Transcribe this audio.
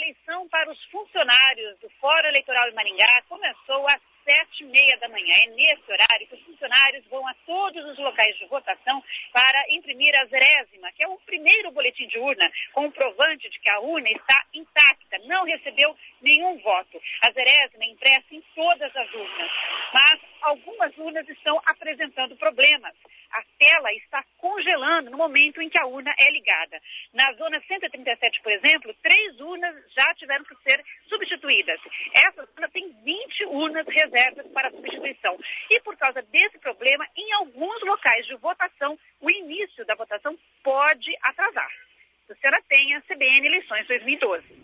eleição para os funcionários do Fórum Eleitoral em Maringá começou às 7h30 da manhã. É nesse horário que os funcionários vão a todos os locais de votação para imprimir a zerésima, que é o primeiro boletim de urna, comprovante de que a urna está intacta, não recebeu nenhum voto. A zerésima é impressa em todas as urnas, mas algumas urnas estão apresentando problemas. A tela está congelando no momento em que a urna é ligada. Na zona 137, por exemplo, 3 urnas já tiveram que ser substituídas. Essa zona tem 20 urnas reservas para substituição. E por causa desse problema, em alguns locais de votação, o início da votação pode atrasar. Luciana Penha, CBN Eleições 2012.